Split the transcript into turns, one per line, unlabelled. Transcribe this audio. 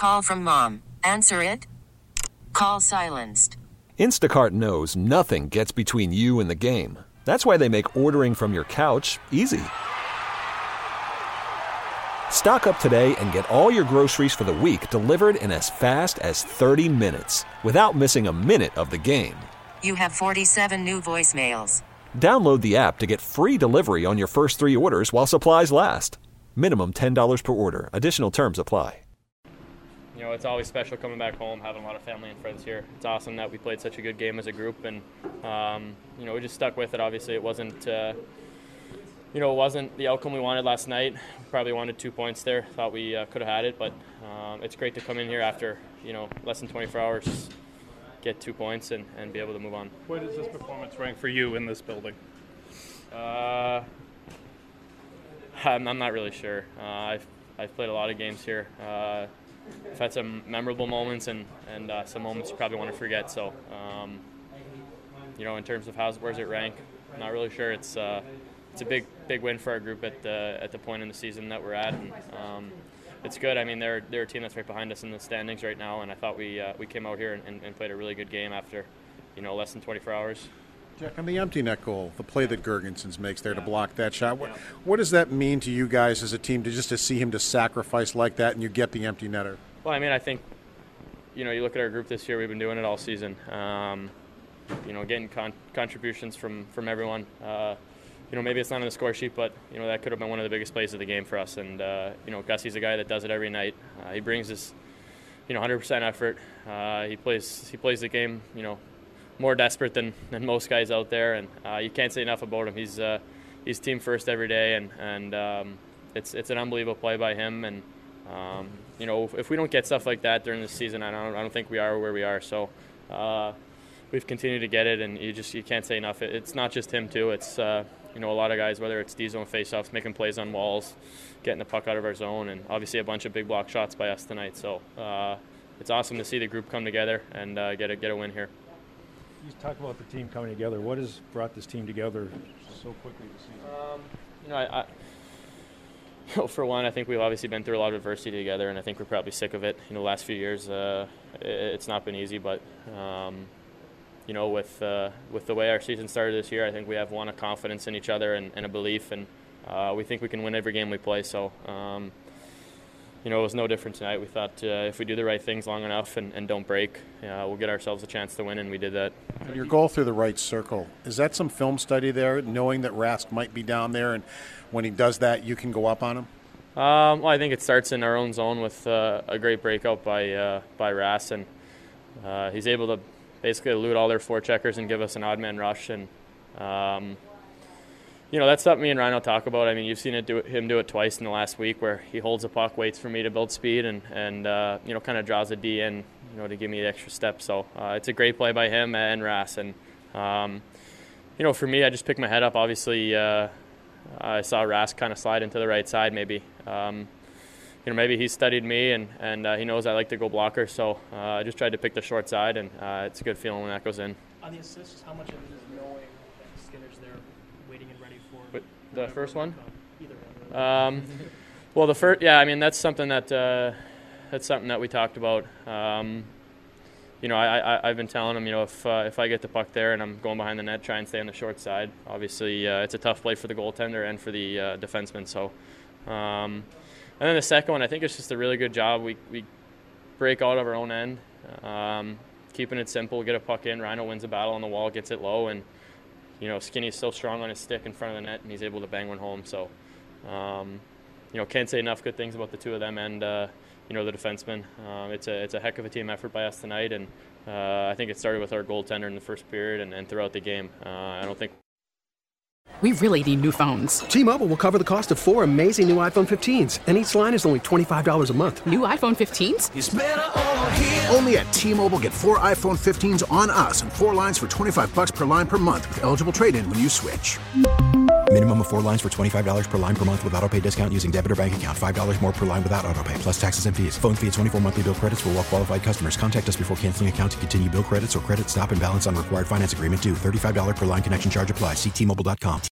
call from mom. Answer it. Call silenced.
Instacart knows nothing gets between you and the game. That's why they make ordering from your couch easy. Stock up today and get all your groceries for the week delivered in as fast as 30 minutes without missing a minute of the game.
You have 47 new voicemails.
Download the app to get free delivery on your first 3 orders while supplies last. Minimum $10 per order. Additional terms apply.
You know, it's always special coming back home, having a lot of family and friends here. It's awesome that we played such a good game as a group, and you know, we just stuck with it. Obviously, it wasn't it wasn't the outcome we wanted last night. We probably wanted 2 points there. Thought we could have had it, but it's great to come in here after, you know, less than 24 hours, get 2 points and be able to move on.
Where does this performance rank for you in this building?
I'm not really sure. I've played a lot of games here. I've had some memorable moments and some moments you probably want to forget. So, you know, in terms of where's it rank, I'm not really sure. It's a big win for our group at the point in the season that we're at, and it's good. I mean, they're a team that's right behind us in the standings right now, and I thought we came out here and played a really good game after, you know, less than 24 hours.
Jack, on the empty net goal, the play that Girgensons makes there to block that shot, what does that mean to you guys as a team to see him to sacrifice like that and you get the empty netter?
Well, I mean, I think, you know, you look at our group this year, we've been doing it all season. You know, getting contributions from everyone. You know, maybe it's not on the score sheet, but, you know, that could have been one of the biggest plays of the game for us. And, you know, Gussie's a guy that does it every night. He brings his, you know, 100% effort. He plays the game, you know, more desperate than most guys out there, and you can't say enough about him. He's team first every day, and it's an unbelievable play by him. And you know, if we don't get stuff like that during the season, I don't think we are where we are. So we've continued to get it, and you can't say enough. It's not just him too. It's you know, a lot of guys, whether it's D-zone faceoffs, making plays on walls, getting the puck out of our zone, and obviously a bunch of big block shots by us tonight. So it's awesome to see the group come together and get a win here.
You talk about the team coming together. What has brought this team together so quickly this season?
You know, I for one, I think we've obviously been through a lot of adversity together, and I think we're probably sick of it. You know, the last few years, it's not been easy, but you know, with the way our season started this year, I think we have a confidence in each other and a belief, and we think we can win every game we play. So. You know, it was no different tonight. We thought if we do the right things long enough and don't break, we'll get ourselves a chance to win, and we did that.
Your goal through the right circle, is that some film study there, knowing that Rask might be down there, and when he does that, you can go up on him?
Well, I think it starts in our own zone with a great breakout by Rask, and he's able to basically elude all their forecheckers and give us an odd man rush, and you know, that's something me and Rhino talk about. I mean, you've seen him do it twice in the last week, where he holds the puck, waits for me to build speed, and you know, kind of draws a D in, you know, to give me the extra step. So it's a great play by him and Rask. And you know, for me, I just picked my head up. Obviously, I saw Rask kind of slide into the right side. Maybe you know, maybe he studied me and he knows I like to go blocker. So I just tried to pick the short side, and it's a good feeling when that goes in.
On the assists, how much of it is knowing that Skinner's there, waiting and ready for?
But the first one?
Either.
Well, the first, yeah. I mean, that's something that we talked about. You know, I've been telling him, you know, if I get the puck there and I'm going behind the net, try and stay on the short side. Obviously, it's a tough play for the goaltender and for the defenseman. So, and then the second one, I think it's just a really good job. We break out of our own end, keeping it simple, get a puck in. Rhino wins a battle on the wall, gets it low, and you know, Skinny's so strong on his stick in front of the net, and he's able to bang one home. So, you know, can't say enough good things about the two of them and, you know, the defenseman. It's a heck of a team effort by us tonight, and I think it started with our goaltender in the first period and throughout the game. I don't think...
We really need new phones.
T-Mobile will cover the cost of 4 amazing new iPhone 15s, and each line is only $25 a month.
New iPhone 15s?
It's better over here. Only at T-Mobile, get 4 iPhone 15s on us and 4 lines for $25 per line per month with eligible trade-in when you switch.
Minimum of 4 lines for $25 per line per month with autopay discount using debit or bank account. $5 more per line without autopay, plus taxes and fees. Phone fee at 24 monthly bill credits for well-qualified customers. Contact us before canceling account to continue bill credits or credit stop and balance on required finance agreement due. $35 per line connection charge applies. See T-Mobile.com.